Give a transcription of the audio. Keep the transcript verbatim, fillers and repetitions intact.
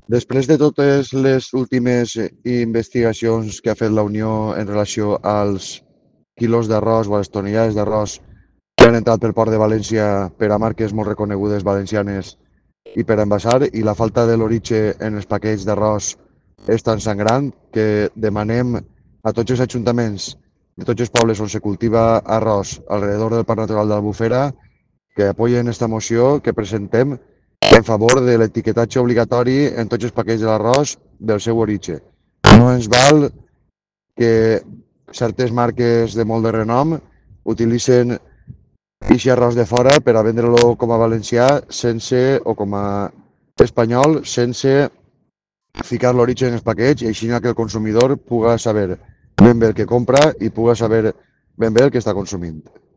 Després de totes les últimes investigacions que ha fet la Unió en relació als quilos d'arròs o a les tonellades d'arròs que han entrat pel port de València per a marques molt reconegudes valencianes i per a envasar, i la falta de l'origen en els paquets d'arròs és tan sangrant que demanem a tots els ajuntaments de tots els pobles on se cultiva arròs alrededor del Parc Natural de l'Albufera que apoyen esta moció que presentem en favor de l'etiquetatge obligatori en tots els paquets de l'arròs del seu origen. No ens val que certes marques de molt de renom utilitzen aquest arròs de fora per a vendre-lo com a valencià sense o com a espanyol sense ficar l'origen en els paquets i així que el consumidor puga saber ben bé el que compra i puga saber ben bé el que està consumint.